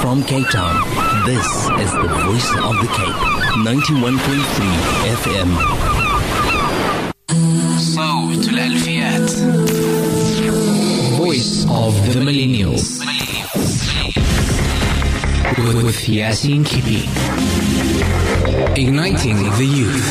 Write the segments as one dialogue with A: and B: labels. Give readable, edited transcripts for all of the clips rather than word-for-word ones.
A: From Cape Town, this is the Voice of the Cape, 91.3 FM. صوت الألفيات. Voice of the Millennials. With Yasin Kipi. Igniting the youth.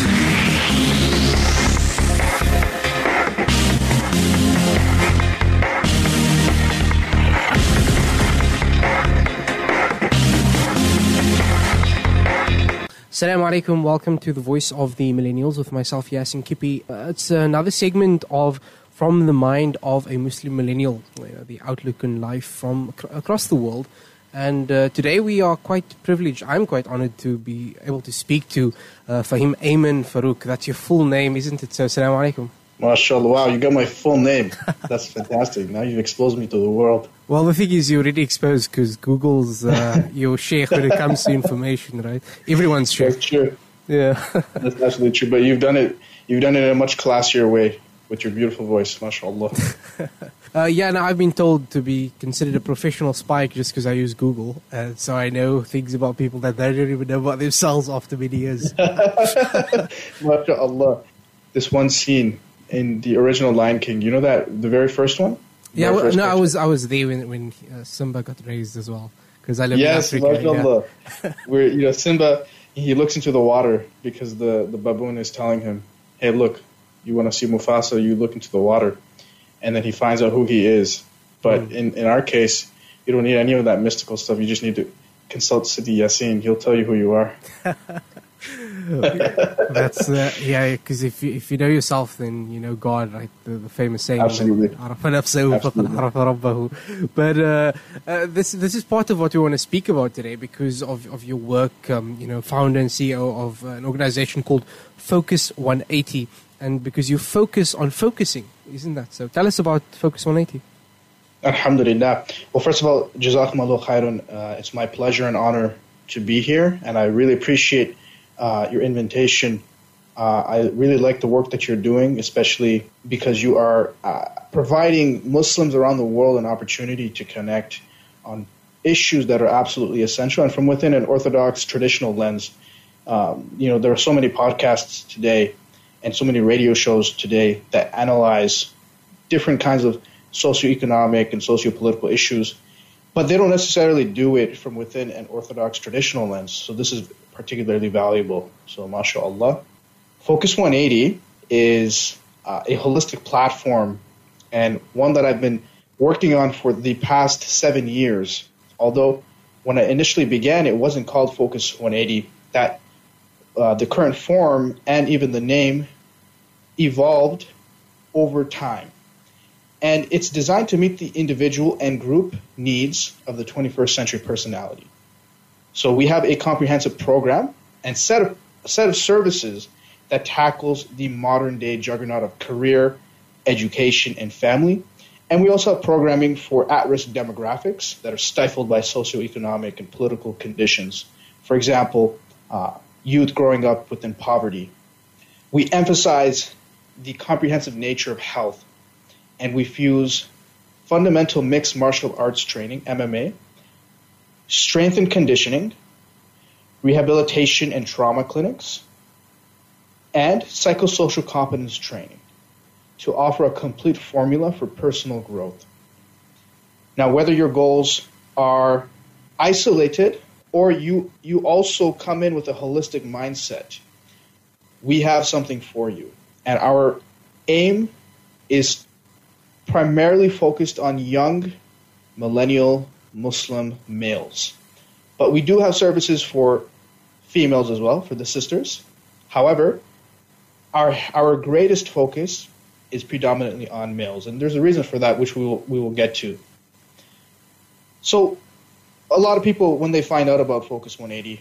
B: Assalamu alaikum, welcome to the Voice of the Millennials with myself, Yasin Kipi. It's another segment of From the Mind of a Muslim Millennial, the outlook on life from across the world. And today we are quite privileged, I'm quite honored to be able to speak to Fahim Ayman Farouk. That's your full name, isn't it? So, Assalamu alaikum.
C: MashaAllah, wow, you got my full name. That's fantastic. Now you've exposed me to the world.
B: Well, the thing is, you're already exposed because Google's your sheikh when it comes to information, right? Everyone's sheikh.
C: That's true.
B: Yeah.
C: That's absolutely true. But you've done it in a much classier way with your beautiful voice, MashaAllah.
B: Now I've been told to be considered a professional spy just because I use Google. So I know things about people that they don't even know about themselves after many years.
C: MashaAllah. This one scene in the original Lion King, you know that, the very first one?
B: Yeah, I was there when Simba got raised as well, because I live in Africa.
C: Yeah. Where Simba, he looks into the water because the baboon is telling him, "Hey, look, you want to see Mufasa? You look into the water," and then he finds out who he is. But in our case, you don't need any of that mystical stuff. You just need to consult Sidi Yasin. He'll tell you who you are.
B: That's because if you know yourself, then you know God, right? The famous saying.
C: Absolutely.
B: But this is part of what we want to speak about today because of your work. Founder and CEO of an organization called Focus 180, and because you focus on focusing, isn't that so? Tell us about Focus 180.
C: Alhamdulillah. Well, first of all, Jazakumullah khairan. It's my pleasure and honor to be here, and I really appreciate your invitation. I really like the work that you're doing, especially because you are providing Muslims around the world an opportunity to connect on issues that are absolutely essential and from within an orthodox traditional lens. There are so many podcasts today and so many radio shows today that analyze different kinds of socioeconomic and sociopolitical issues, but they don't necessarily do it from within an orthodox traditional lens. So this is particularly valuable. So, mashallah. Focus 180 is a holistic platform and one that I've been working on for the past 7 years. Although when I initially began, it wasn't called Focus 180. That the current form and even the name evolved over time. And it's designed to meet the individual and group needs of the 21st century personality. So we have a comprehensive program and set of services that tackles the modern day juggernaut of career, education, and family. And we also have programming for at-risk demographics that are stifled by socioeconomic and political conditions. For example, youth growing up within poverty. We emphasize the comprehensive nature of health, and we fuse fundamental mixed martial arts training, MMA, strength and conditioning, rehabilitation and trauma clinics, and psychosocial competence training to offer a complete formula for personal growth. Now, whether your goals are isolated or you also come in with a holistic mindset, we have something for you. And our aim is primarily focused on young millennial Muslim males. But we do have services for females as well, for the sisters. However, our greatest focus is predominantly on males, and there's a reason for that, which we will get to. So, a lot of people, when they find out about Focus 180,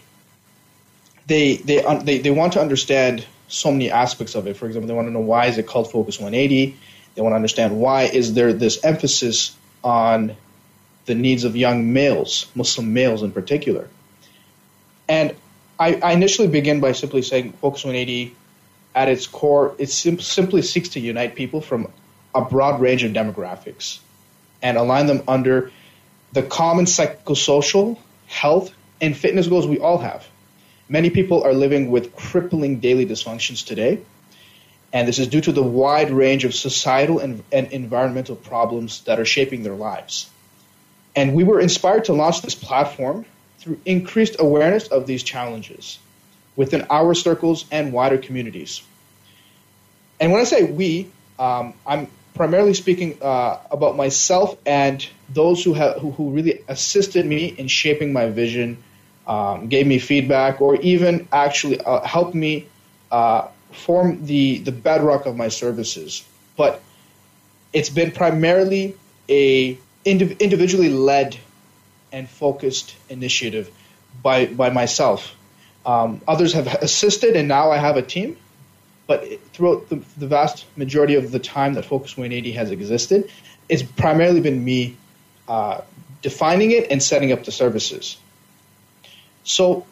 C: they want to understand so many aspects of it. For example, they want to know why is it called Focus 180. They want to understand why is there this emphasis on the needs of young males, Muslim males in particular. And I initially begin by simply saying Focus 180, at its core, it simply seeks to unite people from a broad range of demographics and align them under the common psychosocial, health, and fitness goals we all have. Many people are living with crippling daily dysfunctions today, and this is due to the wide range of societal and environmental problems that are shaping their lives. And we were inspired to launch this platform through increased awareness of these challenges within our circles and wider communities. And when I say we, I'm primarily speaking about myself and those who really assisted me in shaping my vision, gave me feedback, or even actually helped me form the bedrock of my services. But it's been primarily a individually led and focused initiative by myself. Others have assisted, and now I have a team. But throughout the vast majority of the time that Focus 180 has existed, it's primarily been me defining it and setting up the services. So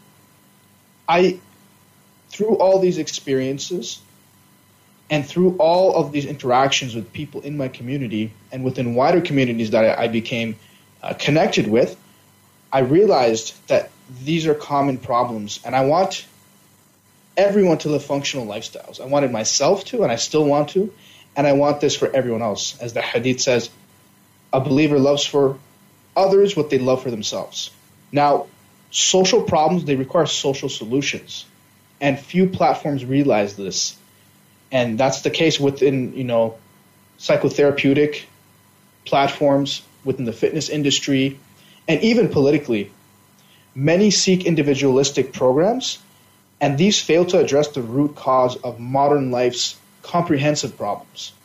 C: through all these experiences and through all of these interactions with people in my community and within wider communities that I became connected with, I realized that these are common problems, and I want everyone to live functional lifestyles. I wanted myself to, and I still want to, and I want this for everyone else. As the hadith says, a believer loves for others what they love for themselves. Now, social problems, they require social solutions, and few platforms realize this. And that's the case within, psychotherapeutic platforms, within the fitness industry, and even politically. Many seek individualistic programs, and these fail to address the root cause of modern life's comprehensive problems.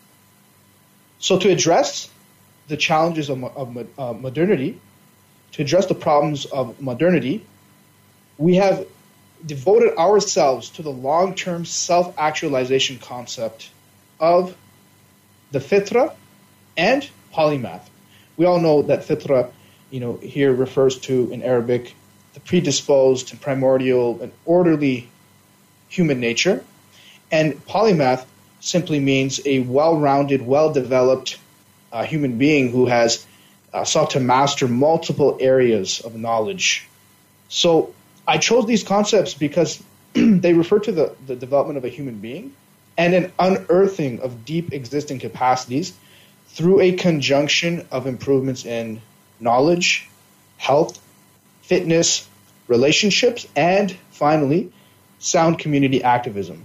C: So to address the challenges of modernity, to address the problems of modernity, we have devoted ourselves to the long-term self-actualization concept of the fitra and polymath. We all know that fitra, here refers to, in Arabic, the predisposed and primordial and orderly human nature. And polymath simply means a well-rounded, well-developed human being who has sought to master multiple areas of knowledge. So I chose these concepts because they refer to the development of a human being and an unearthing of deep existing capacities through a conjunction of improvements in knowledge, health, fitness, relationships, and finally, sound community activism.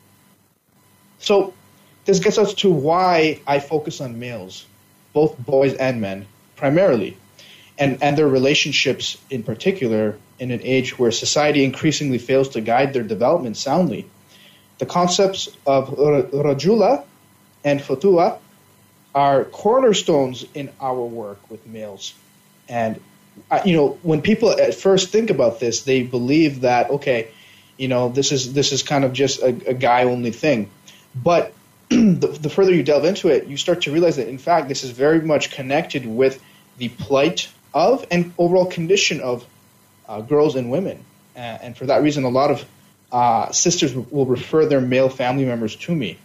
C: So this gets us to why I focus on males, both boys and men, primarily, and their relationships in particular in an age where society increasingly fails to guide their development soundly. The concepts of rajula and futua are cornerstones in our work with males. And when people at first think about this, they believe that, okay, this is kind of just a guy-only thing. But the further you delve into it, you start to realize that, in fact, this is very much connected with the plight of and overall condition of girls and women. And for that reason, a lot of sisters will refer their male family members to me.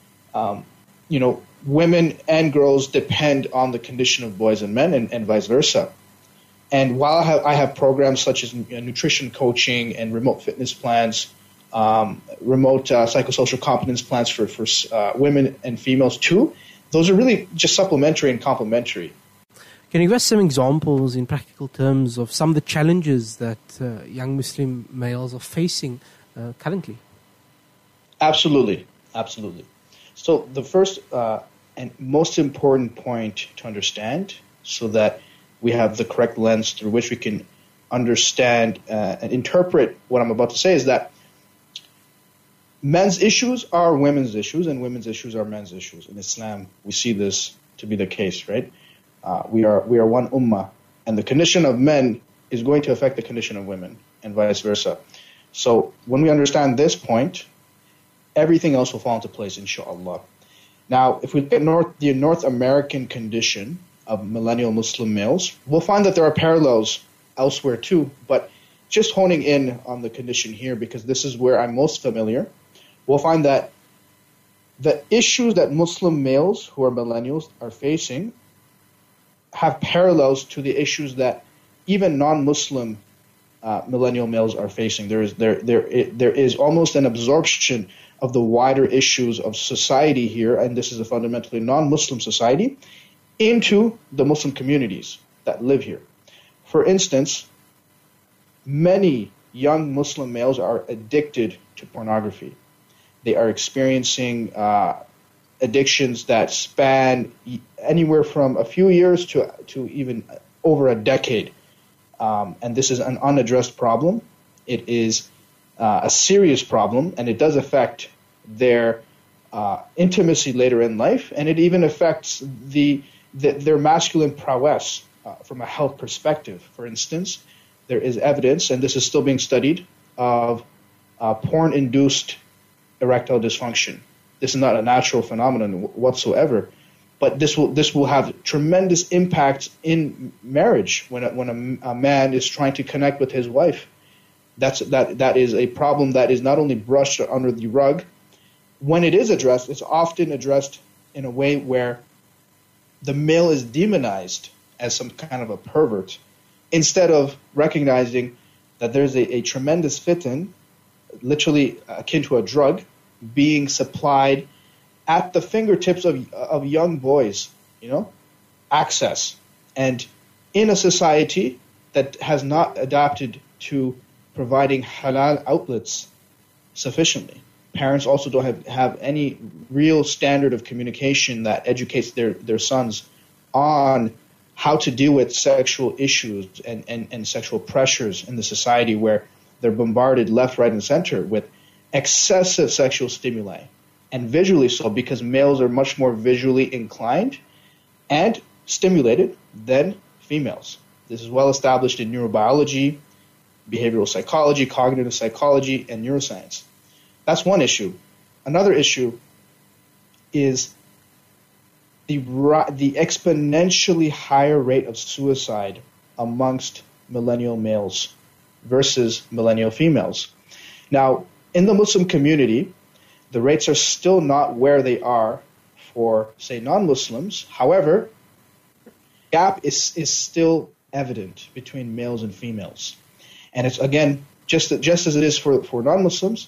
C: Women and girls depend on the condition of boys and men and vice versa. And while I have programs such as nutrition coaching and remote fitness plans, remote psychosocial competence plans for women and females too, those are really just supplementary and complementary.
B: Can you give us some examples in practical terms of some of the challenges that young Muslim males are facing currently?
C: Absolutely. So the first and most important point to understand, so that we have the correct lens through which we can understand and interpret what I'm about to say, is that men's issues are women's issues and women's issues are men's issues. In Islam, we see this to be the case, right? We are one ummah, and the condition of men is going to affect the condition of women and vice versa. So when we understand this point, everything else will fall into place, inshallah. Now, if we look at the North American condition of millennial Muslim males, we'll find that there are parallels elsewhere too, but just honing in on the condition here, because this is where I'm most familiar, we'll find that the issues that Muslim males who are millennials are facing have parallels to the issues that even non-Muslim millennial males are facing. There is almost an absorption of the wider issues of society here, and this is a fundamentally non-Muslim society, into the Muslim communities that live here. For instance, many young Muslim males are addicted to pornography. They are experiencing addictions that span anywhere from a few years to even over a decade. And this is an unaddressed problem. It is a serious problem, and it does affect their intimacy later in life, and it even affects their masculine prowess from a health perspective. For instance, there is evidence, and this is still being studied, of porn-induced erectile dysfunction. This is not a natural phenomenon whatsoever, but this will have tremendous impact in marriage when a man is trying to connect with his wife. That is a problem that is not only brushed under the rug. When it is addressed, it's often addressed in a way where the male is demonized as some kind of a pervert, instead of recognizing that there's a tremendous fitan, literally akin to a drug, being supplied at the fingertips of young boys, access. And in a society that has not adapted to providing halal outlets sufficiently, parents also don't have any real standard of communication that educates their sons on how to deal with sexual issues and sexual pressures in the society, where they're bombarded left, right, and center with excessive sexual stimuli, and visually so, because males are much more visually inclined and stimulated than females. This is well established in neurobiology, behavioral psychology, cognitive psychology, and neuroscience. That's one issue. Another issue is the exponentially higher rate of suicide amongst millennial males versus millennial females. Now, in the Muslim community, the rates are still not where they are for, say, non-Muslims. However, gap is still evident between males and females. And it's, again, just as it is for non-Muslims,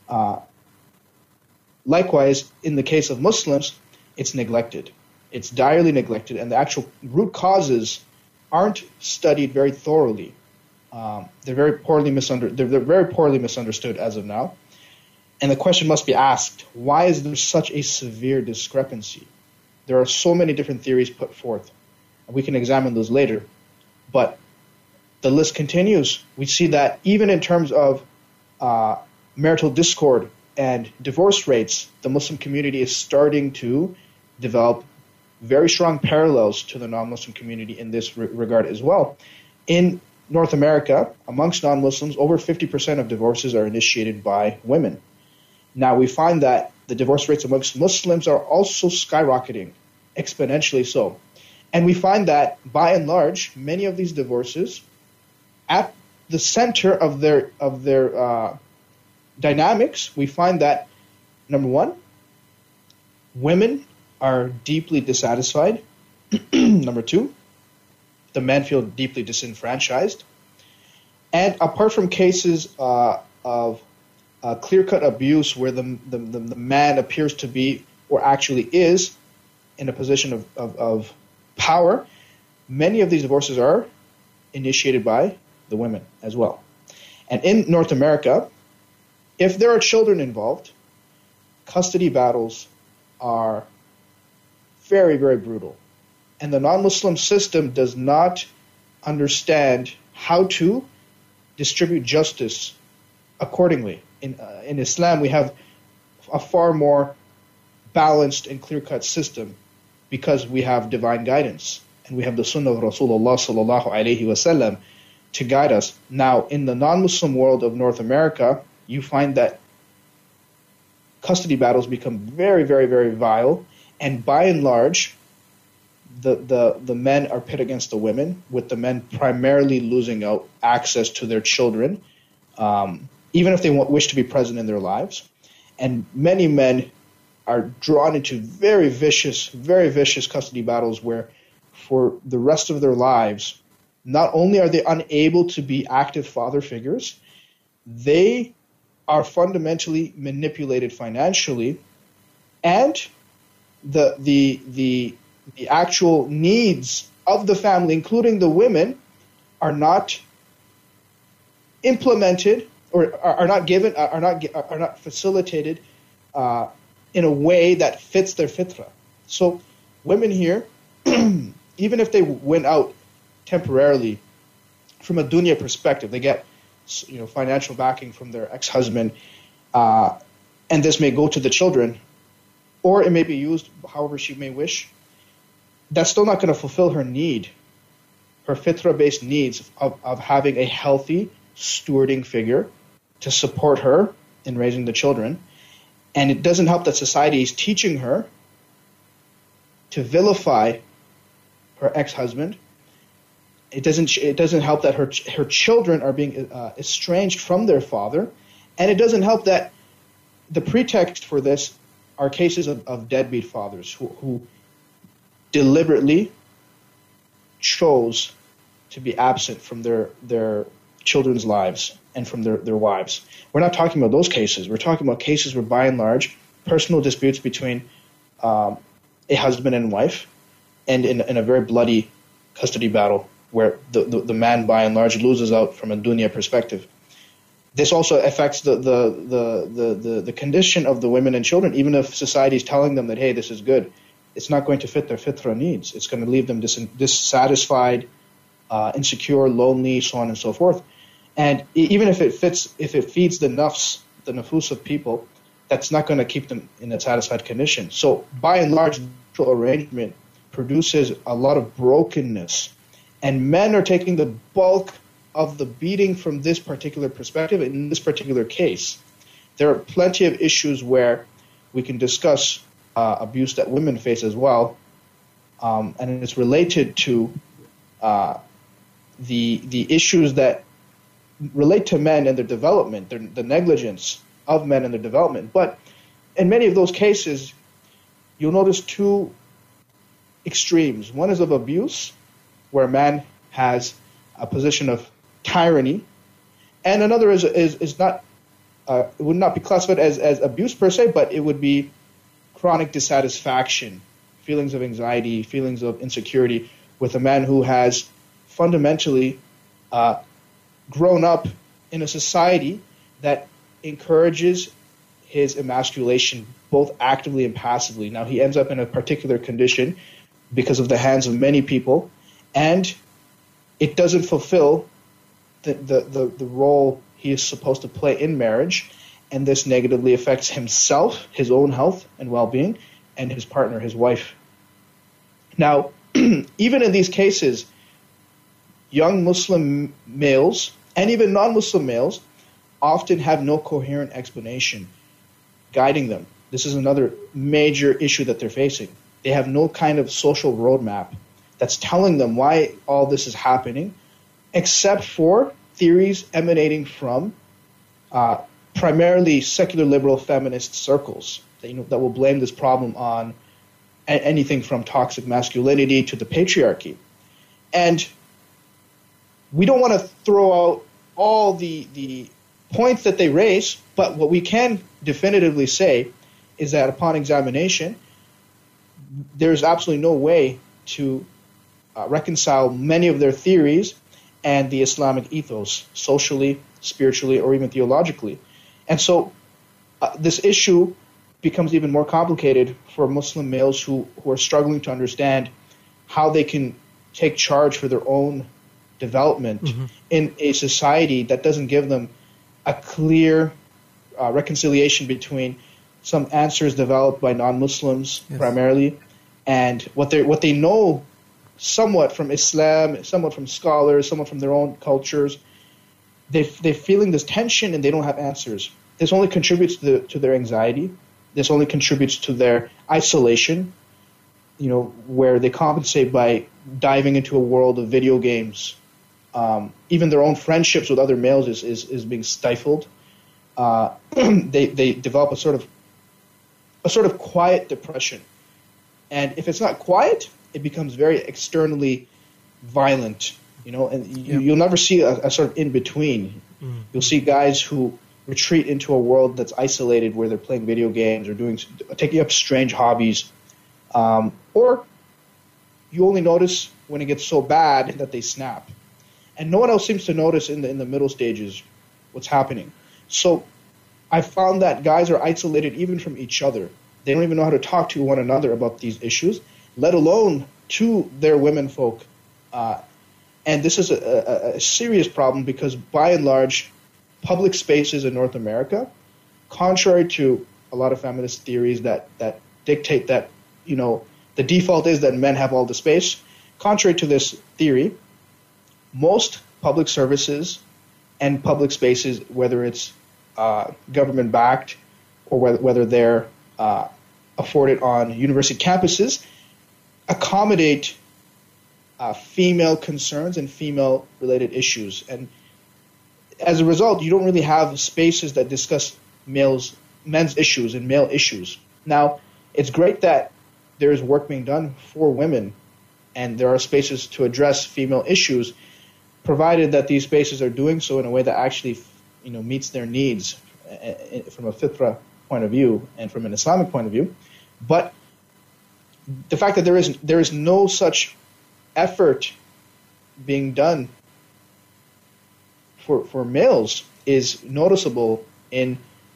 C: likewise, in the case of Muslims, it's neglected. It's direly neglected, and the actual root causes aren't studied very thoroughly. They're very poorly misunderstood as of now. And the question must be asked, why is there such a severe discrepancy? There are so many different theories put forth, and we can examine those later. But the list continues. We see that even in terms of marital discord and divorce rates, the Muslim community is starting to develop very strong parallels to the non-Muslim community in this regard as well. In North America, amongst non-Muslims, over 50% of divorces are initiated by women. Now, we find that the divorce rates amongst Muslims are also skyrocketing, exponentially so. And we find that, by and large, many of these divorces, at the center of their dynamics, we find that, number one, women are deeply dissatisfied. Number two, the men feel deeply disenfranchised. And apart from cases of clear-cut abuse where the man appears to be, or actually is, in a position of power, many of these divorces are initiated by the women as well. And in North America, if there are children involved, custody battles are very, very brutal. And the non-Muslim system does not understand how to distribute justice accordingly. In Islam, we have a far more balanced and clear-cut system because we have divine guidance and we have the Sunnah of Rasulullah sallallahu alaihi wasallam to guide us. Now, in the non-Muslim world of North America, you find that custody battles become very, very, very vile, and by and large, the men are pit against the women, with the men primarily losing out access to their children, even if they wish to be present in their lives. And many men are drawn into very vicious custody battles where for the rest of their lives, not only are they unable to be active father figures, they are fundamentally manipulated financially, and the actual needs of the family, including the women, are not implemented or are not facilitated in a way that fits their fitrah. So women here, even if they went out temporarily, from a dunya perspective, they get financial backing from their ex-husband, and this may go to the children, or it may be used however she may wish. That's still not going to fulfill her need, her fitrah-based needs of having a healthy, stewarding figure to support her in raising the children. And it doesn't help that society is teaching her to vilify her ex-husband. It doesn't help that her children are being estranged from their father, and it doesn't help that the pretext for this are cases of deadbeat fathers who deliberately chose to be absent from their children's lives and from their wives. We're not talking about those cases. We're talking about cases where, by and large, personal disputes between a husband and wife, and in a very bloody custody battle, where the man, by and large, loses out from a dunya perspective. This also affects the condition of the women and children. Even if society is telling them that, hey, this is good, it's not going to fit their fitrah needs. It's going to leave them dissatisfied, insecure, lonely, so on and so forth. And even if it feeds the nafs of people, that's not going to keep them in a satisfied condition. So by and large, the arrangement produces a lot of brokenness. And men are taking the bulk of the beating from this particular perspective. In this particular case, there are plenty of issues where we can discuss abuse that women face as well, and it's related to the issues that relate to men and their development, the negligence of men and their development. But in many of those cases, you'll notice two extremes. One is of abuse, where a man has a position of tyranny, and another is not it would not be classified as abuse per se, but it would be chronic dissatisfaction, feelings of anxiety, feelings of insecurity with a man who has fundamentally grown up in a society that encourages his emasculation both actively and passively. Now he ends up in a particular condition because of the hands of many people, and it doesn't fulfill the role he is supposed to play in marriage, and this negatively affects himself, his own health and well-being, and his partner, his wife. Now, even in these cases, young Muslim males and even non-Muslim males often have no coherent explanation guiding them. This is another major issue that they're facing. They have no kind of social roadmap that's telling them why all this is happening, except for theories emanating from primarily secular liberal feminist circles that will blame this problem on anything from toxic masculinity to the patriarchy. And we don't want to throw out all the points that they raise, but what we can definitively say is that upon examination, there's absolutely no way to reconcile many of their theories and the Islamic ethos, socially, spiritually, or even theologically. And so this issue becomes even more complicated for Muslim males who are struggling to understand how they can take charge for their own development in a society that doesn't give them a clear reconciliation between some answers developed by non-Muslims primarily, and what they know somewhat from Islam, somewhat from scholars, somewhat from their own cultures. They're feeling this tension and they don't have answers. This only contributes to their anxiety. This only contributes to their isolation, where they compensate by diving into a world of video games. Even their own friendships with other males is being stifled. They develop a sort of quiet depression. And if it's not quiet, it becomes very externally violent. And you'll never see a sort of in-between. You'll see guys who retreat into a world that's isolated where they're playing video games or taking up strange hobbies. Or you only notice when it gets so bad that they snap. And no one else seems to notice in the middle stages what's happening. So I found that guys are isolated even from each other. They don't even know how to talk to one another about these issues, let alone to their women folk. And this is a serious problem because, by and large, public spaces in North America, contrary to a lot of feminist theories that dictate that, the default is that men have all the space, contrary to this theory, most public services and public spaces, whether it's government-backed or whether they're afforded on university campuses, accommodate female concerns and female-related issues. And as a result, you don't really have spaces that discuss men's issues and male issues. Now, it's great that there is work being done for women and there are spaces to address female issues, provided that these spaces are doing so in a way that actually meets their needs from a fitra point of view and from an Islamic point of view. But the fact that there is no such effort being done for males is noticeable in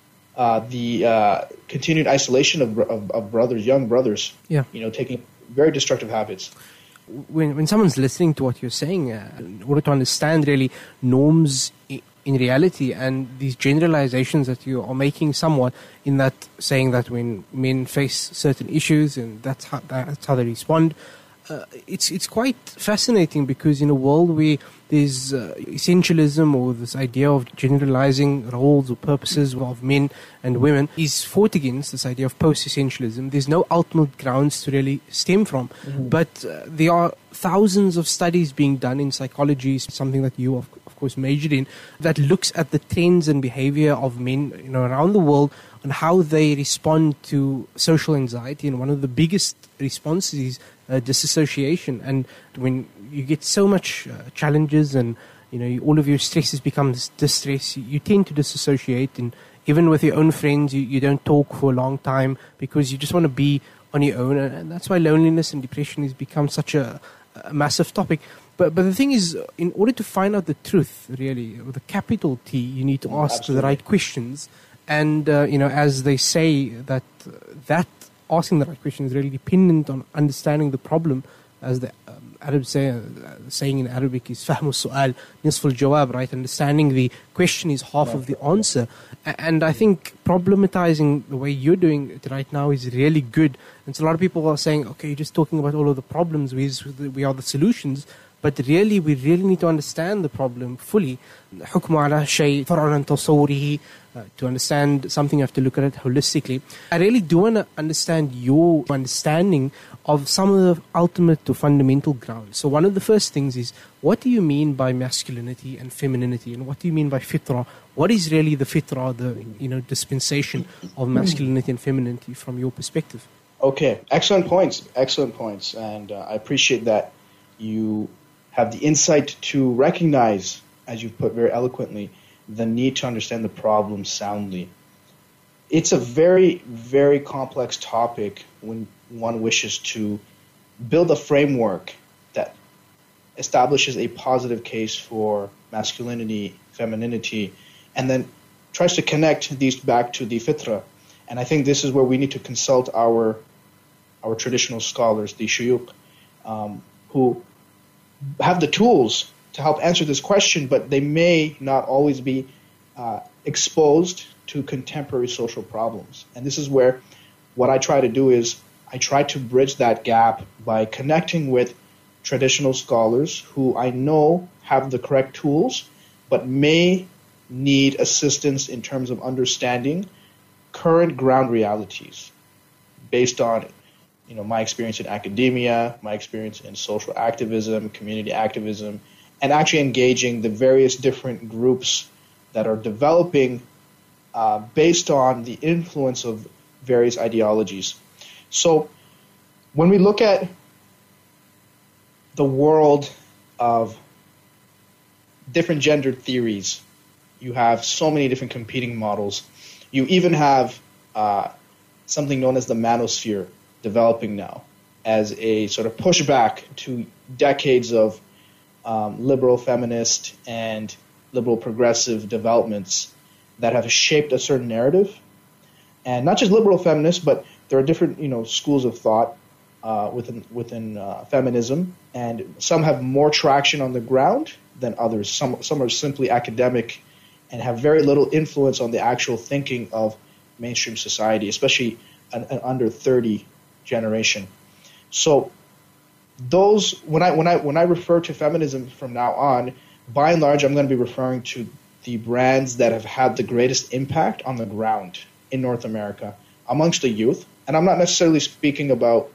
C: the continued isolation of brothers, young brothers, taking very destructive habits.
B: When someone's listening to what you're saying, in order to understand really norms in reality and these generalizations that you are making somewhat in that saying that when men face certain issues and that's how they respond, it's quite fascinating because in a world where there's essentialism or this idea of generalizing roles or purposes of men and women is fought against, this idea of post-essentialism. There's no ultimate grounds to really stem from. But there are thousands of studies being done in psychology, something that you of course majored in, that looks at the trends and behavior of men around the world on how they respond to social anxiety. And one of the biggest responses is disassociation. And when you get so much challenges and all of your stresses becomes distress, you tend to disassociate, and even with your own friends you don't talk for a long time because you just want to be on your own, and that's why loneliness and depression has become such a massive topic. But the thing is, in order to find out the truth, really, with a capital T, you need to ask
C: Absolutely.
B: the right questions. And as they say, that asking the right question is really dependent on understanding the problem, as the Arabs say, saying in Arabic is فهم السؤال نصف الجواب, right? Understanding the question is half of the answer. And I think problematizing the way you're doing it right now is really good. And so a lot of people are saying, okay, you're just talking about all of the problems, we are the solutions. But really, we really need to understand the problem fully. حكم على شيء فرع عن تصوره. To understand something, you have to look at it holistically. I really do want to understand your understanding of some of the ultimate or fundamental grounds. So one of the first things is, what do you mean by masculinity and femininity? And what do you mean by fitra? What is really the fitra, the dispensation of masculinity and femininity from your perspective?
C: Okay, excellent points. And I appreciate that you have the insight to recognize, as you've put very eloquently, the need to understand the problem soundly. It's a very, very complex topic when one wishes to build a framework that establishes a positive case for masculinity, femininity, and then tries to connect these back to the fitra. And I think this is where we need to consult our traditional scholars, the shuyukh, who have the tools to help answer this question, but they may not always be exposed to contemporary social problems. And this is where what I try to do is I try to bridge that gap by connecting with traditional scholars who I know have the correct tools, but may need assistance in terms of understanding current ground realities based on my experience in academia, my experience in social activism, community activism, and actually engaging the various different groups that are developing based on the influence of various ideologies. So when we look at the world of different gendered theories. You have so many different competing models. You even have something known as the manosphere developing now as a sort of pushback to decades of liberal feminist and liberal progressive developments that have shaped a certain narrative. And not just liberal feminists, but there are different, schools of thought within feminism, and some have more traction on the ground than others. Some are simply academic and have very little influence on the actual thinking of mainstream society, especially an under 30 generation. So those, when I refer to feminism from now on, by and large, I'm going to be referring to the brands that have had the greatest impact on the ground in North America amongst the youth. And I'm not necessarily speaking about,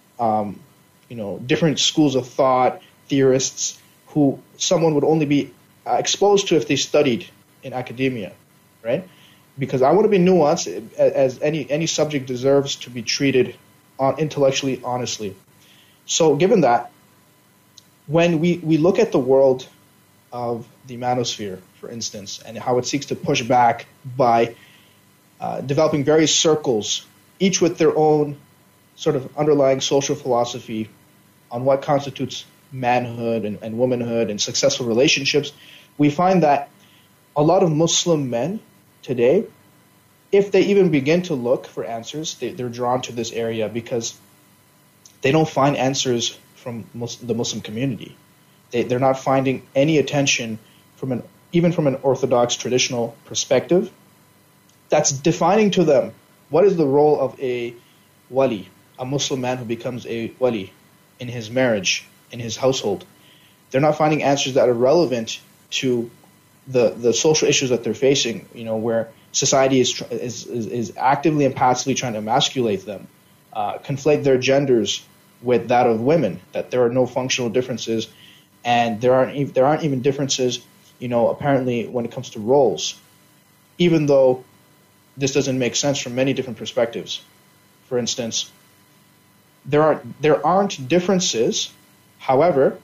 C: different schools of thought, theorists who someone would only be exposed to if they studied in academia, right? Because I want to be nuanced, as any subject deserves to be treated intellectually honestly. So given that, when we look at the world of the manosphere, for instance, and how it seeks to push back by developing various circles, each with their own sort of underlying social philosophy on what constitutes manhood and womanhood and successful relationships, we find that a lot of Muslim men today, if they even begin to look for answers, they're drawn to this area because they don't find answers from the Muslim community. They're not finding any attention even from an orthodox traditional perspective that's defining to them what is the role of a wali, a Muslim man who becomes a wali in his marriage, in his household. They're not finding answers that are relevant to the social issues that they're facing, where society is actively and passively trying to emasculate them, conflate their genders with that of women, that there are no functional differences, and there aren't even differences, apparently when it comes to roles, even though this doesn't make sense from many different perspectives. For instance, there aren't differences. However,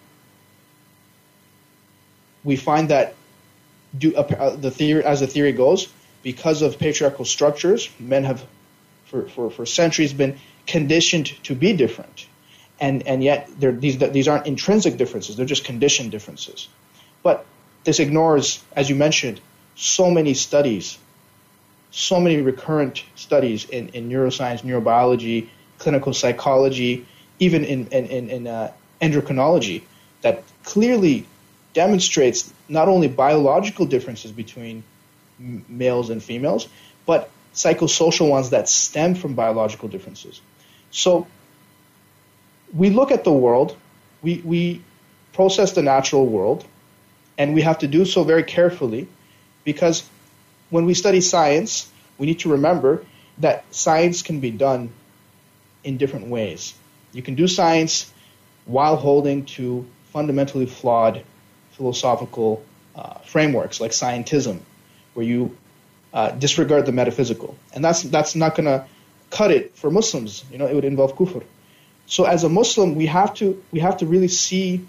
C: we find that the theory goes, because of patriarchal structures, men have for centuries been conditioned to be different, and yet these aren't intrinsic differences; they're just conditioned differences. But this ignores, as you mentioned, so many studies, so many recurrent studies in neuroscience, neurobiology, clinical psychology, even in endocrinology, that clearly demonstrates not only biological differences between males and females, but psychosocial ones that stem from biological differences. So we look at the world, we process the natural world, and we have to do so very carefully, because when we study science, we need to remember that science can be done in different ways. You can do science while holding to fundamentally flawed philosophical frameworks like scientism, where you disregard the metaphysical. And that's not going to cut it for Muslims. It would involve kufr. So as a Muslim, we have to really see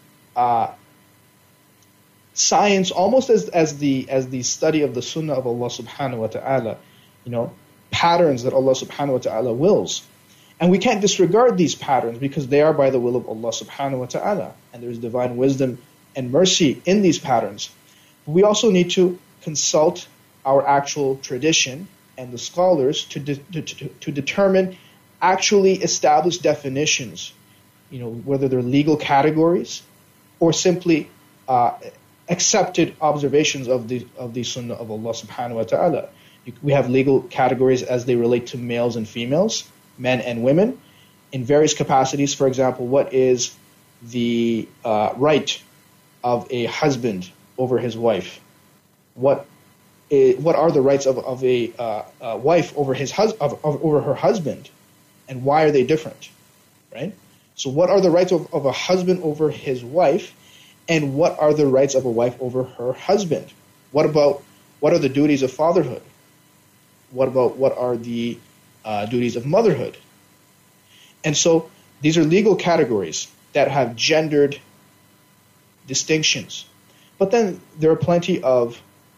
C: science almost as the study of the sunnah of Allah subhanahu wa ta'ala, patterns that Allah subhanahu wa ta'ala wills. And we can't disregard these patterns because they are by the will of Allah subhanahu wa ta'ala. And there's divine wisdom and mercy in these patterns. We also need to consult our actual tradition and the scholars to determine actually established definitions, whether they're legal categories or simply accepted observations of the sunnah of Allah subhanahu wa ta'ala. We have legal categories as they relate to males and females, men and women, in various capacities. For example, what is the right of a husband over his wife? What are the rights of a wife over over her husband, and why are they different? Right? So what are the rights of a husband over his wife, and what are the rights of a wife over her husband? What are the duties of fatherhood? What are the duties of motherhood? And so these are legal categories that have gendered distinctions. But then there's plenty of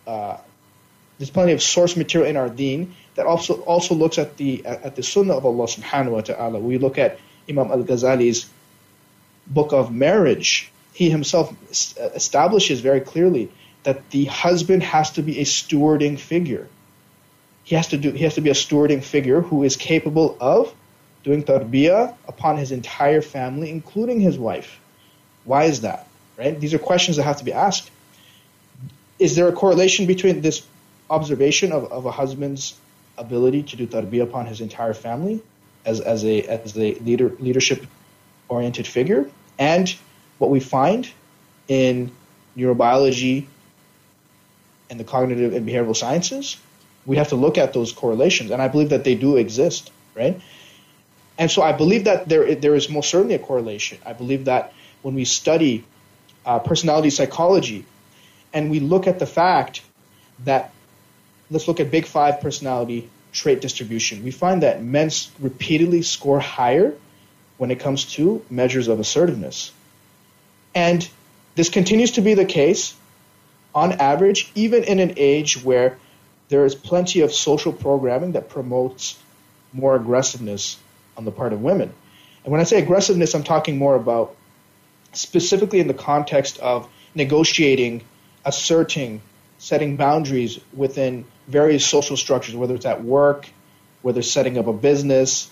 C: source material in our deen that also looks at the Sunnah of Allah subhanahu wa ta'ala. We look at Imam al-Ghazali's book of marriage. He himself establishes very clearly that the husband has to be a stewarding figure. He has to be a stewarding figure who is capable of doing tarbiyah upon his entire family, including his wife. Why is that? Right? These are questions that have to be asked. Is there a correlation between this observation of a husband's ability to do tarbiyah upon his entire family as a leadership-oriented figure and what we find in neurobiology and the cognitive and behavioral sciences? We have to look at those correlations, and I believe that they do exist, right? And so I believe that there is most certainly a correlation. I believe that when we study personality psychology and we look at the fact that, let's look at Big Five personality trait distribution, we find that men repeatedly score higher when it comes to measures of assertiveness. And this continues to be the case on average, even in an age where there is plenty of social programming that promotes more aggressiveness on the part of women. And when I say aggressiveness, I'm talking more about specifically in the context of negotiating, asserting, setting boundaries within various social structures, whether it's at work, whether it's setting up a business,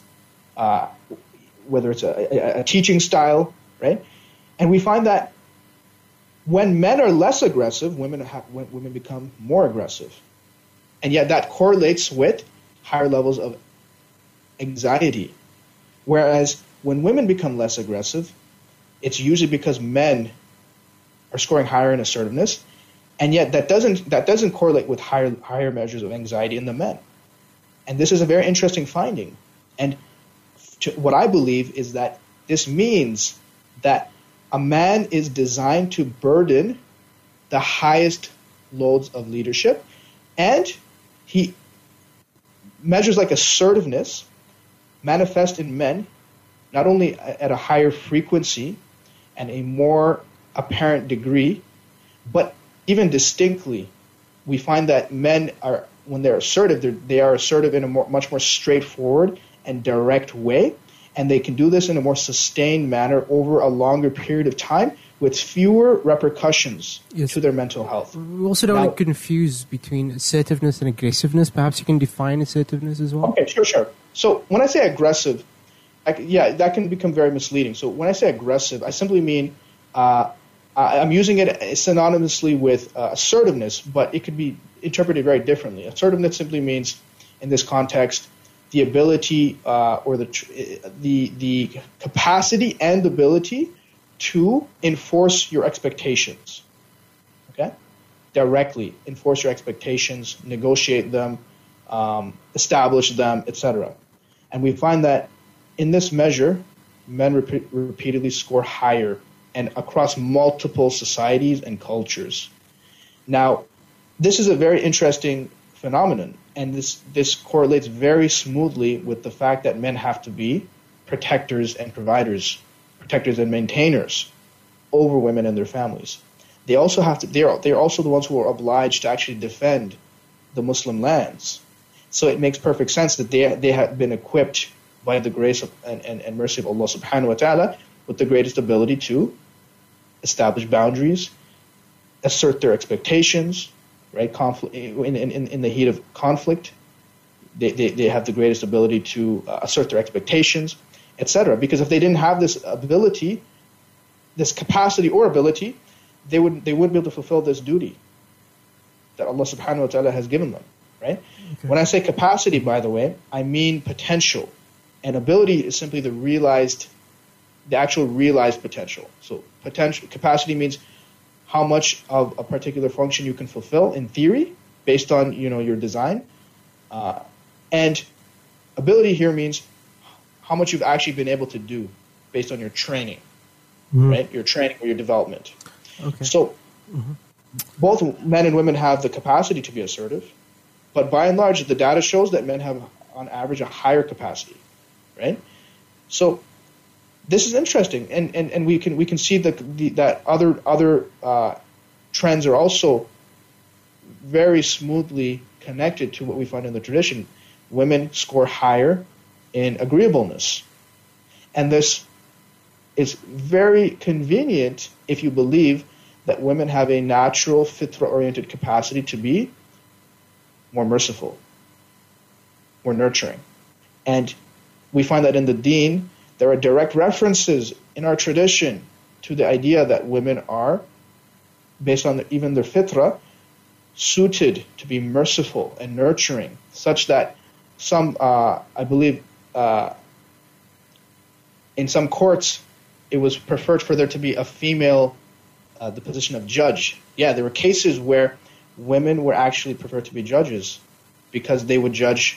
C: whether it's a teaching style, right? And we find that when men are less aggressive, women become more aggressive. And yet that correlates with higher levels of anxiety. Whereas when women become less aggressive, it's usually because men are scoring higher in assertiveness, and yet that doesn't correlate with higher measures of anxiety in the men. And this is a very interesting finding. And what I believe is that this means that a man is designed to burden the highest loads of leadership, and he measures like assertiveness manifest in men not only at a higher frequency and a more apparent degree, but even distinctly. We find that men are, when they're assertive, they are assertive in a much more straightforward and direct way, and they can do this in a more sustained manner over a longer period of time with fewer repercussions to their mental health.
B: We also don't want to confuse between assertiveness and aggressiveness. Perhaps you can define assertiveness as well.
C: Okay, sure. So when I say aggressive, that can become very misleading. So when I say aggressive, I simply mean I'm using it synonymously with assertiveness, but it could be interpreted very differently. Assertiveness simply means, in this context, the ability or the capacity and ability to enforce your expectations, okay? Directly enforce your expectations, negotiate them, establish them, etc. And we find that in this measure, men repeatedly score higher and across multiple societies and cultures. Now, this is a very interesting phenomenon, and this correlates very smoothly with the fact that men have to be protectors and providers, protectors and maintainers over women and their families. They also have to. They're also the ones who are obliged to actually defend the Muslim lands. So it makes perfect sense that they have been equipped by the grace and mercy of Allah subhanahu wa ta'ala with the greatest ability to establish boundaries, assert their expectations, right? Conflict in the heat of conflict, they have the greatest ability to assert their expectations, etc. Because if they didn't have this ability, this capacity or ability, they wouldn't be able to fulfill this duty that Allah subhanahu wa ta'ala has given them, right? Okay. When I say capacity, by the way, I mean potential. And ability is simply the actual realized potential. So capacity means how much of a particular function you can fulfill in theory based on your design. And ability here means how much you've actually been able to do based on your training, right? Your training or your development. Okay. So both men and women have the capacity to be assertive, but by and large, the data shows that men have, on average, a higher capacity, right? So this is interesting, and we can see that other trends are also very smoothly connected to what we find in the tradition. Women score higher in agreeableness. And this is very convenient if you believe that women have a natural fitra-oriented capacity to be more merciful, more nurturing. And we find that in the deen, there are direct references in our tradition to the idea that women are, based on even their fitra, suited to be merciful and nurturing, such that some, I believe, in some courts, it was preferred for there to be a female, the position of judge. Yeah, there were cases where women were actually preferred to be judges because they would judge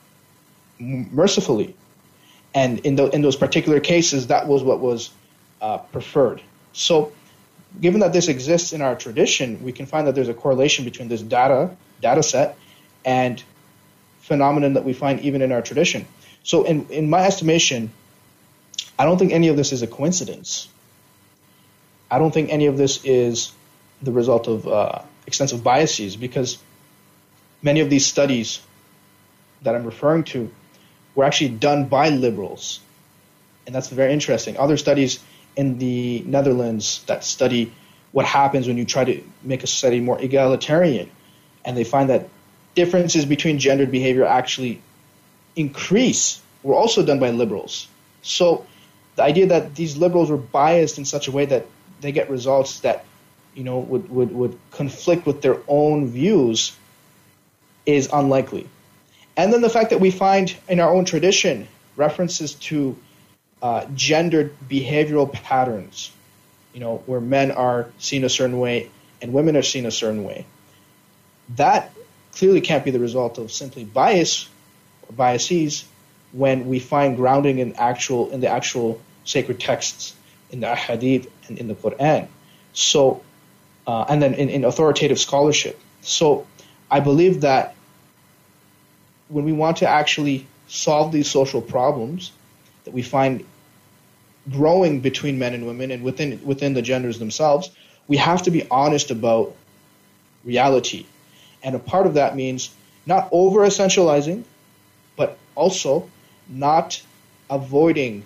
C: mercifully. And in those particular cases, that was what was preferred. So given that this exists in our tradition, we can find that there's a correlation between this data set and phenomenon that we find even in our tradition. So in my estimation, I don't think any of this is a coincidence. I don't think any of this is the result of extensive biases, because many of these studies that I'm referring to were actually done by liberals. And that's very interesting. Other studies in the Netherlands that study what happens when you try to make a society more egalitarian, and they find that differences between gendered behavior actually increase, were also done by liberals. So the idea that these liberals were biased in such a way that they get results that, you know, would conflict with their own views is unlikely. And then the fact that we find in our own tradition references to gendered behavioral patterns, you know, where men are seen a certain way and women are seen a certain way, that clearly can't be the result of simply bias or biases when we find grounding in the actual sacred texts, in the ahadith and in the Quran. So, and then in authoritative scholarship. So I believe that when we want to actually solve these social problems that we find growing between men and women and within the genders themselves, we have to be honest about reality. And a part of that means not over-essentializing, but also not avoiding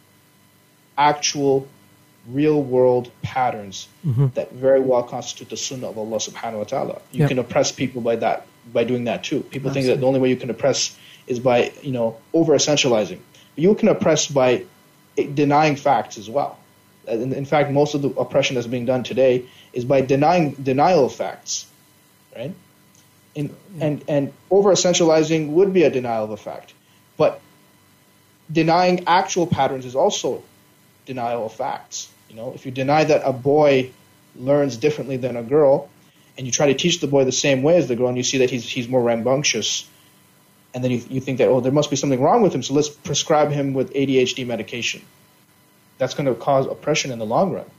C: actual real-world patterns that very well constitute the sunnah of Allah subhanahu wa ta'ala. You can oppress people by doing that too. People think that the only way you can oppress is by, you know, over-essentializing. But you can oppress by denying facts as well. In fact, most of the oppression that's being done today is by denial of facts, right? And over-essentializing would be a denial of a fact. But denying actual patterns is also denial of facts. You know, if you deny that a boy learns differently than a girl, and you try to teach the boy the same way as the girl, and you see that he's more rambunctious, and then you think that, oh, there must be something wrong with him, so let's prescribe him with ADHD medication. That's going to cause oppression in the long run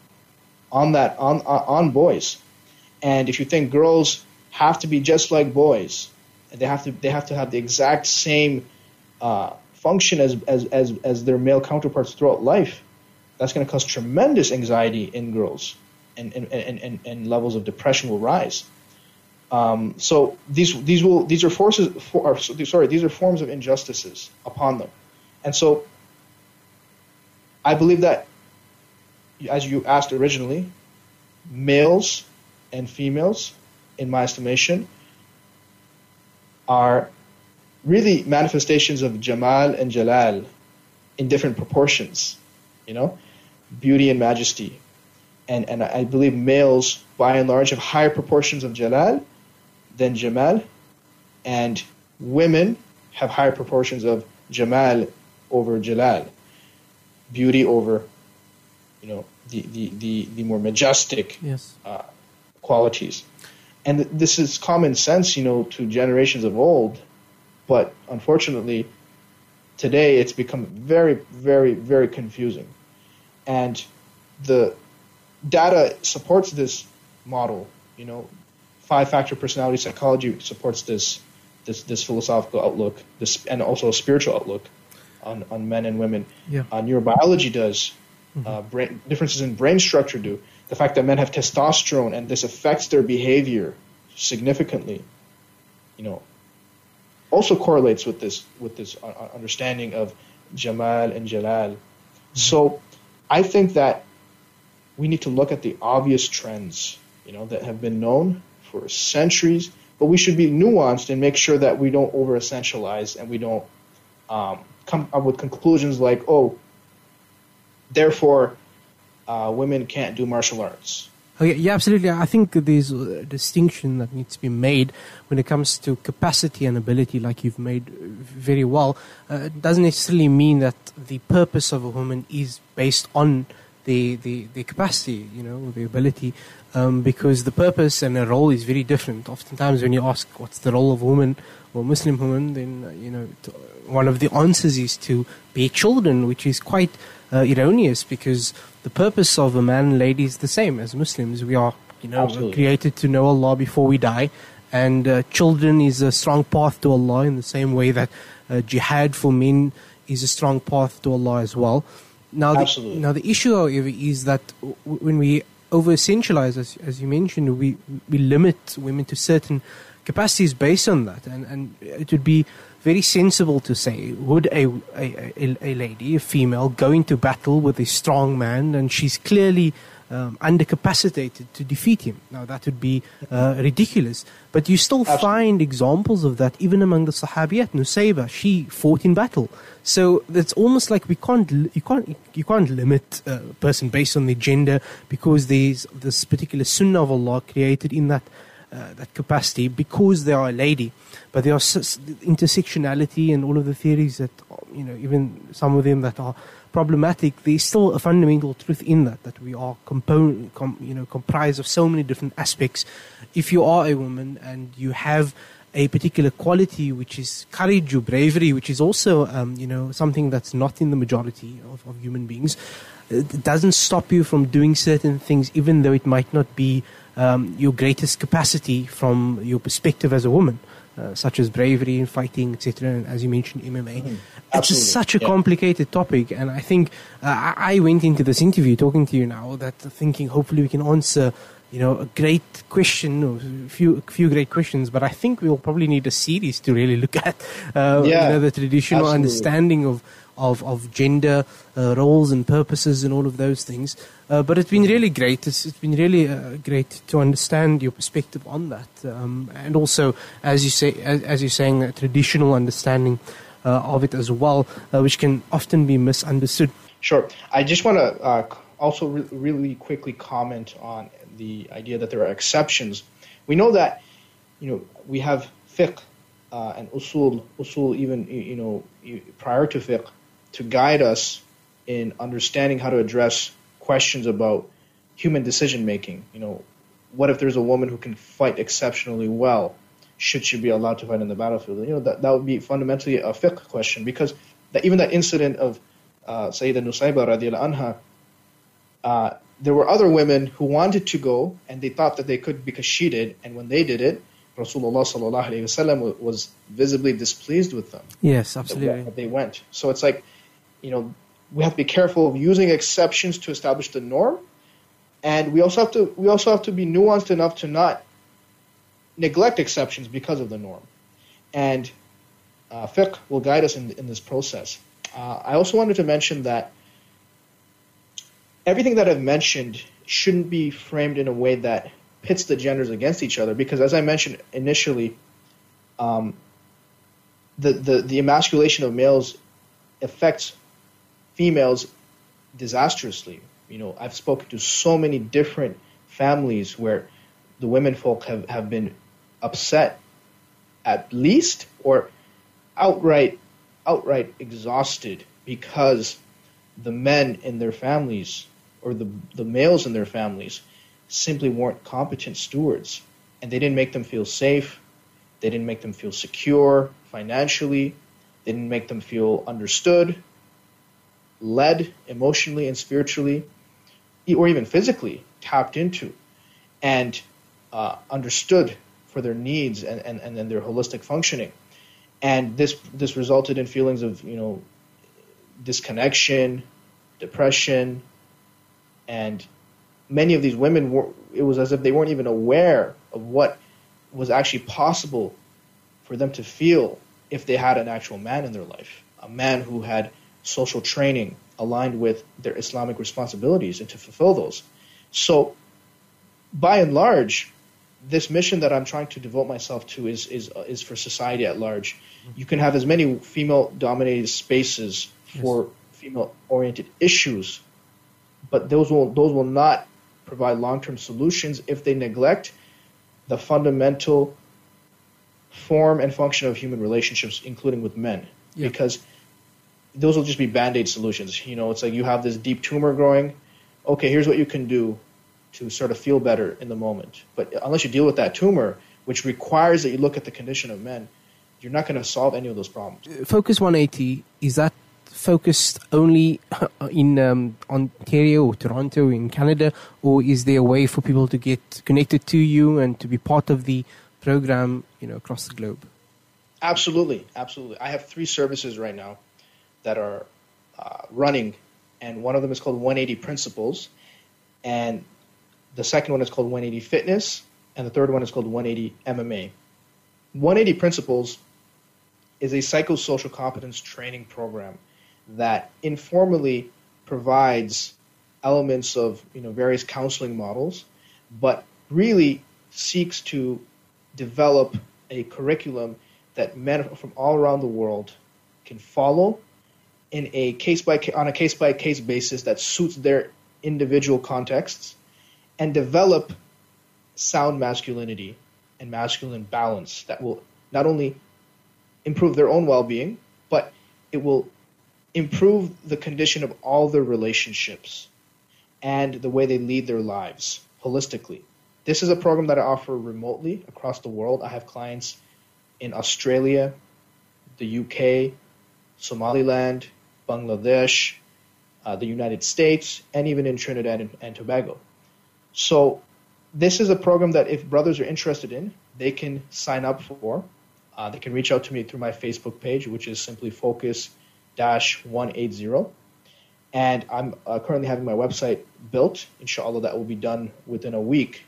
C: on boys. And if you think girls have to be just like boys, and they have to have the exact same function as their male counterparts throughout life, that's going to cause tremendous anxiety in girls, and levels of depression will rise. So these are forms of injustices upon them. And so I believe that, as you asked originally, males and females, in my estimation, are really manifestations of Jamal and Jalal in different proportions, you know, beauty and majesty. And I believe males, by and large, have higher proportions of Jalal than Jamal, and women have higher proportions of Jamal over Jalal, beauty over, you know, the more majestic qualities. And this is common sense, you know, to generations of old, but unfortunately, today it's become very, very, very confusing. And the data supports this model, you know. 5-factor personality psychology supports this philosophical outlook, and also a spiritual outlook on men and women. Neurobiology does. differences in brain structure do. The fact that men have testosterone and this affects their behavior significantly, also correlates with this understanding of Jamal and Jalal. So I think that we need to look at the obvious trends, that have been known for centuries, but we should be nuanced and make sure that we don't over-essentialize and we don't come up with conclusions like, therefore, women can't do martial arts.
B: Okay, yeah, absolutely. I think there's a distinction that needs to be made when it comes to capacity and ability, like you've made very well. It doesn't necessarily mean that the purpose of a woman is based on the capacity, the ability, because the purpose and the role is very different. Oftentimes when you ask what's the role of a woman or Muslim woman, then, one of the answers is to bear children, which is quite erroneous, because the purpose of a man and lady is the same. As Muslims, we are, created to know Allah before we die, and children is a strong path to Allah in the same way that jihad for men is a strong path to Allah as well. Now, the issue, however, is that when we over-essentialize, as you mentioned, we limit women to certain capacities based on that, and it would be very sensible to say, would a lady, a female, go into battle with a strong man and she's clearly undercapacitated to defeat him? Now, that would be ridiculous. But you still find examples of that even among the Sahabiyat. Nusayba, she fought in battle. So it's almost like you can't limit a person based on their gender, because there's this particular sunnah of Allah created in that capacity because they are a lady. But there are intersectionality and all of the theories that, even some of them that are problematic, there's still a fundamental truth in that we are comprised of so many different aspects. If you are a woman and you have a particular quality which is courage or bravery, which is also, something that's not in the majority of human beings, it doesn't stop you from doing certain things, even though it might not be your greatest capacity from your perspective as a woman, such as bravery and fighting, etc. And as you mentioned, MMA. It's such a complicated topic, and I think I went into this interview talking to you now thinking hopefully we can answer a great question or a few great questions, but I think we'll probably need a series to really look at the traditional understanding of gender roles and purposes and all of those things. But it's been really great. It's been really great to understand your perspective on that, and also, as you're saying, a traditional understanding of it as well, which can often be misunderstood.
C: Sure. I just want to also really quickly comment on the idea that there are exceptions. We know that we have fiqh and usul even prior to fiqh to guide us in understanding how to address questions about human decision making. What if there's a woman who can fight exceptionally well? Should she be allowed to fight in the battlefield? That would be fundamentally a fiqh question, because even that incident of Sayyidah Nusayba radiallahu anha, there were other women who wanted to go and they thought that they could because she did, and when they did it, Rasulullah sallallahu alaihi wasallam was visibly displeased with them.
B: Yes, absolutely.
C: They went. So it's like, we have to be careful of using exceptions to establish the norm, and we also have to be nuanced enough to not neglect exceptions because of the norm. And fiqh will guide us in this process. I also wanted to mention that everything that I've mentioned shouldn't be framed in a way that pits the genders against each other, because as I mentioned initially, the emasculation of males affects females disastrously. I've spoken to so many different families where the women folk have been upset, at least, or outright exhausted, because the men in their families, or the males in their families, simply weren't competent stewards, and they didn't make them feel safe, they didn't make them feel secure financially, they didn't make them feel understood, led emotionally and spiritually, or even physically tapped into, and understood for their needs and their holistic functioning. And this resulted in feelings of disconnection, depression, And many of these women it was as if they weren't even aware of what was actually possible for them to feel if they had an actual man in their life, a man who had social training aligned with their Islamic responsibilities and to fulfill those. So, by and large, this mission that I'm trying to devote myself to is for society at large. You can have as many female-dominated spaces for female-oriented issues, but those will not provide long-term solutions if they neglect the fundamental form and function of human relationships, including with men, because those will just be band-aid solutions. You know, it's like you have this deep tumor growing. Okay, here's what you can do to sort of feel better in the moment. But unless you deal with that tumor, which requires that you look at the condition of men, you're not going to solve any of those problems.
B: Focus 180, is that focused only in Ontario or Toronto in Canada, or is there a way for people to get connected to you and to be part of the program, you know, across the globe?
C: Absolutely, absolutely. I have 3 services right now that are running, and one of them is called 180 Principles, and the second one is called 180 Fitness, and the third one is called 180 MMA. 180 Principles is a psychosocial competence training program that informally provides elements of, you know, various counseling models, but really seeks to develop a curriculum that men from all around the world can follow on a case-by-case basis that suits their individual contexts, and develop sound masculinity and masculine balance that will not only improve their own well-being, but it will improve the condition of all their relationships and the way they lead their lives holistically. This is a program that I offer remotely across the world. I have clients in Australia, the UK, Somaliland, Bangladesh, the United States, and even in Trinidad and Tobago. So this is a program that if brothers are interested in, they can sign up for. They can reach out to me through my Facebook page, which is simply Focus-180. And I'm currently having my website built. Inshallah, that will be done within a week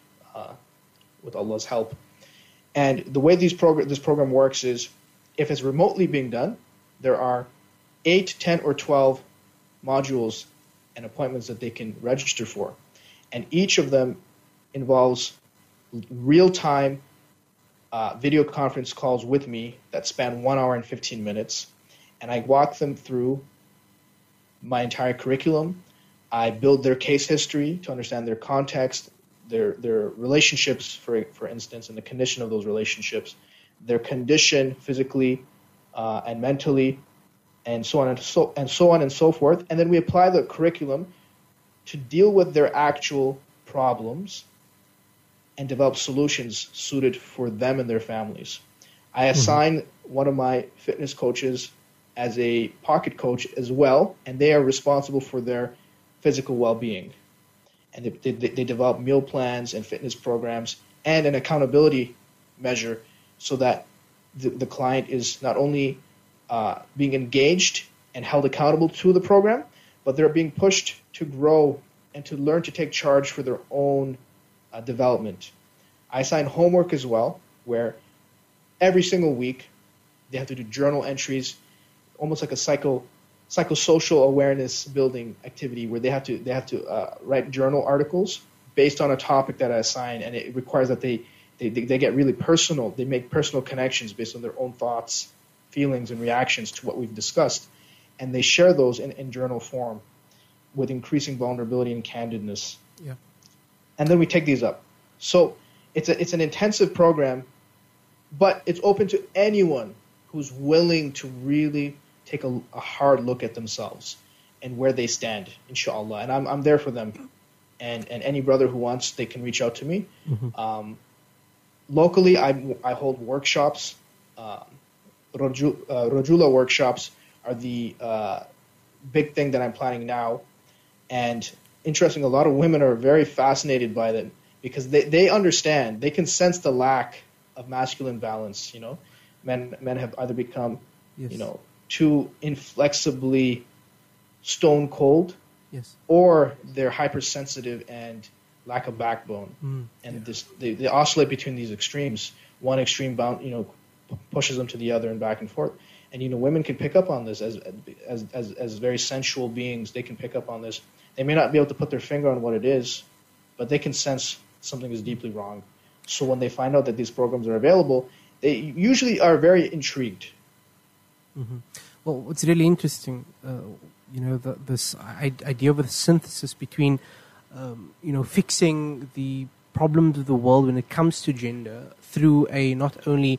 C: with Allah's help. And the way this program works is, if it's remotely being done, there are 8, 10, or 12 modules and appointments that they can register for. And each of them involves real-time video conference calls with me that span 1 hour and 15 minutes. And I walk them through my entire curriculum. I build their case history to understand their context, their relationships, for instance, and the condition of those relationships, their condition physically and mentally, and so on and so forth. And then we apply the curriculum to deal with their actual problems and develop solutions suited for them and their families. I assign one of my fitness coaches as a pocket coach as well, and they are responsible for their physical well-being. And they develop meal plans and fitness programs and an accountability measure so that the client is not only being engaged and held accountable to the program, but they're being pushed to grow and to learn to take charge for their own development. I assign homework as well, where every single week they have to do journal entries, almost like a psychosocial awareness building activity, where they have to write journal articles based on a topic that I assign, and it requires that they get really personal. They make personal connections based on their own thoughts, feelings, and reactions to what we've discussed, and they share those in journal form with increasing vulnerability and candidness.
B: Yeah.
C: And then we take these up. So it's an intensive program, but it's open to anyone who's willing to really take a hard look at themselves and where they stand, inshallah. And I'm there for them. And any brother who wants, they can reach out to me. Locally, I hold workshops. Rajula workshops are the big thing that I'm planning now. And interesting, a lot of women are very fascinated by them because they understand, they can sense the lack of masculine balance. You know, men have either become, too inflexibly stone cold
B: Yes.
C: or they're hypersensitive and lack of backbone. They oscillate between these extremes. One extreme pushes them to the other and back and forth. And women can pick up on this as very sensual beings. They can pick up on this. They may not be able to put their finger on what it is, but they can sense something is deeply wrong. So when they find out that these programs are available, they usually are very intrigued.
B: Mm-hmm. Well, what's really interesting, this idea of a synthesis between, fixing the problems of the world when it comes to gender through a not only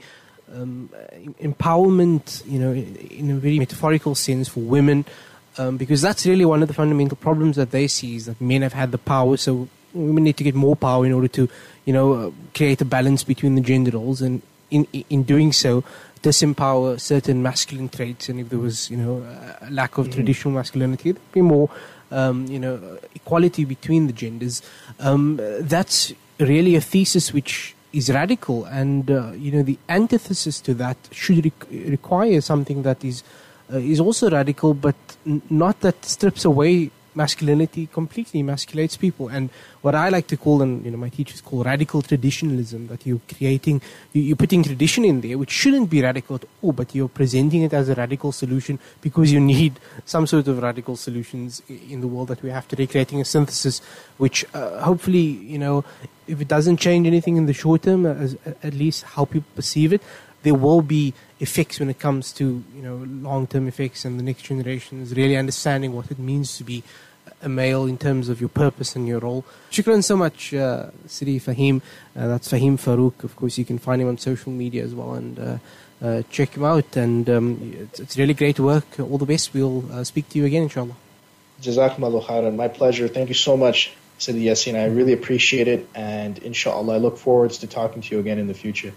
B: empowerment, in a very metaphorical sense for women, because that's really one of the fundamental problems that they see is that men have had the power, so women need to get more power in order to, create a balance between the gender roles, and in doing so, disempower certain masculine traits. And if there was, a lack of traditional masculinity, there'd be more, equality between the genders. That's really a thesis which is radical, and the antithesis to that should require something that is also radical, but not that strips away masculinity completely, emasculates people. And what I like to call, and my teachers call, radical traditionalism, that you're putting tradition in there, which shouldn't be radical at all, but you're presenting it as a radical solution because you need some sort of radical solutions in the world that we have today, creating a synthesis which hopefully, if it doesn't change anything in the short term, at least help you perceive it. There will be effects when it comes to long-term effects, and the next generation is really understanding what it means to be a male in terms of your purpose and your role. Shukran so much, Sidi Fahim. That's Fahim Farouk. Of course, you can find him on social media as well, and check him out. And it's really great work. All the best. We'll speak to you again, inshallah.
C: Jazakumullah khairan. My pleasure. Thank you so much, Sidi Yassin. I really appreciate it, and inshallah, I look forward to talking to you again in the future.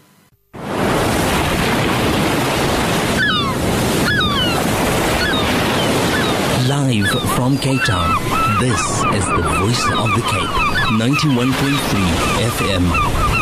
A: Live from Cape Town, this is the Voice of the Cape, 91.3 FM.